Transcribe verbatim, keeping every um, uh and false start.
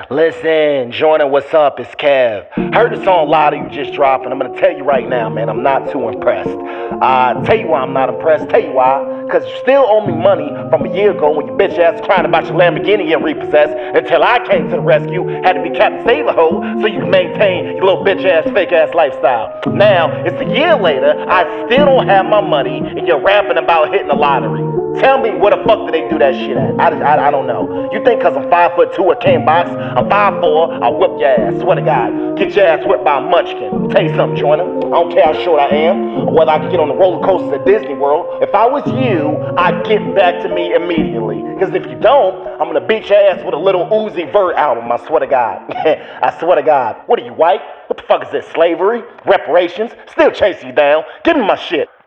Listen, Jordan, what's up? It's Kev. Heard the song Lotta you just dropped, and I'm gonna tell you right now, man, I'm not too impressed. Uh, tell you why I'm not impressed. Tell you why. Because you still owe me money from a year ago when your bitch ass crying about your Lamborghini getting repossessed until I came to the rescue, had to be Captain Save-A-Ho so you can maintain your little bitch ass, fake ass lifestyle. Now, it's a year later, I still don't have my money, and you're rapping about hitting the lottery. Tell me where the fuck did they do that shit at? I, I, I don't know. You think cause I'm five foot two, I can't box? I'm five four, I'll whip your ass. Swear to God. Get your ass whipped by a munchkin. Tell you something, Joyner. I don't care how short I am, or whether I can get on the roller coasters at Disney World. If I was you, I'd get back to me immediately. Cause if you don't, I'm gonna beat your ass with a little Uzi Vert album, I swear to God. I swear to God. What are you, white? What the fuck is this, slavery? Reparations? Still chasing you down. Give me my shit.